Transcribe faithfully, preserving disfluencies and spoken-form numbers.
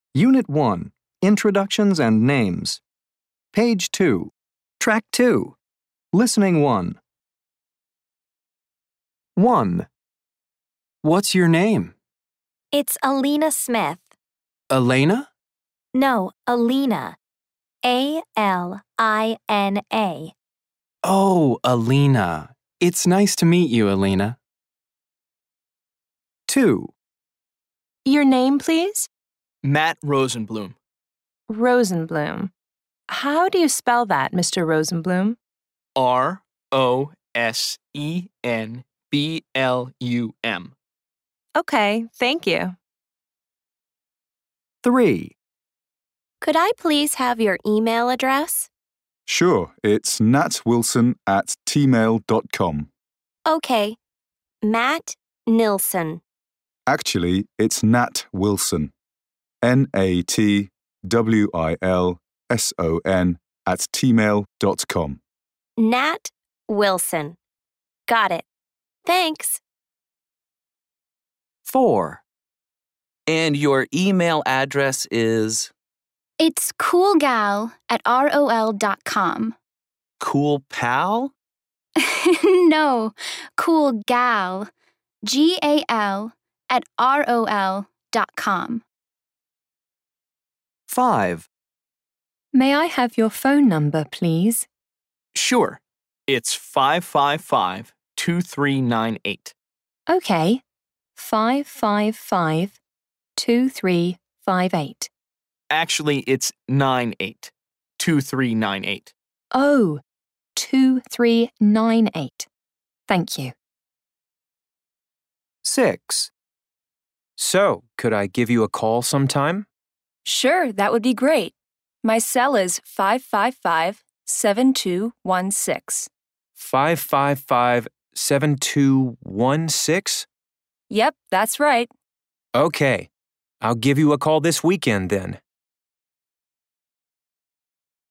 Unit one, Introductions and Names. Page two, Track two, Listening one. one. What's your name? It's Alina Smith. Elena? No, Alina. A L I N A. Oh, Alina. It's nice to meet you, Alina. two. Your name, please? Matt Rosenblum. Rosenblum. How do you spell that, Mister Rosenblum? R O S E N B L U M. Okay, thank you. three. Could I please have your email address? Sure, it's natwilson at tmail dot com. Okay. Matt Nilsson. Actually, it's Nat Wilson. N A T W I L S O N at tmail dot com. Nat Wilson. Got it. Thanks. four. And your email address is It's coolgal at rol dot com. Cool Pal? No, coolgal. G A L at rol dot com. five. May I have your phone number, please? Sure. It's five five five, two three nine eight. Okay. five five five, two three five eight. Actually, it's nine eight, two three nine eight. Oh, two three nine eight. Thank you. six. So, could I give you a call sometime? Sure, that would be great. My cell is five five five, seven two one six. five five five, seven two one six? Yep, that's right. Okay. I'll give you a call this weekend then.